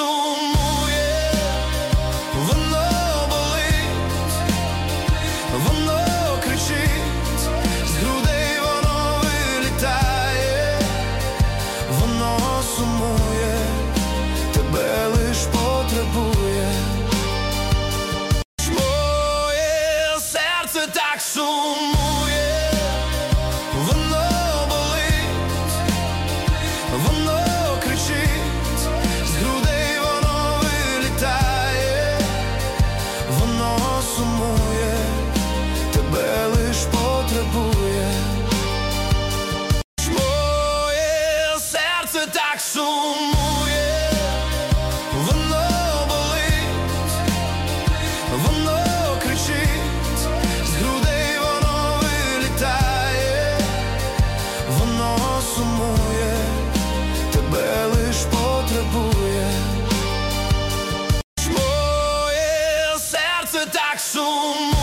сумує, воно болить, воно кричить, з грудей воно вилітає, воно сумує, тебе лиш потребує. Моє серце так сумує, воно болить, воно кричить, з грудей воно вилітає, воно сумує, тебе лиш потребує. Моє серце так сумує, воно болить, воно кричить, з грудей воно вилітає, воно сумує, тебе лиш потребує. Моє серце так сумує.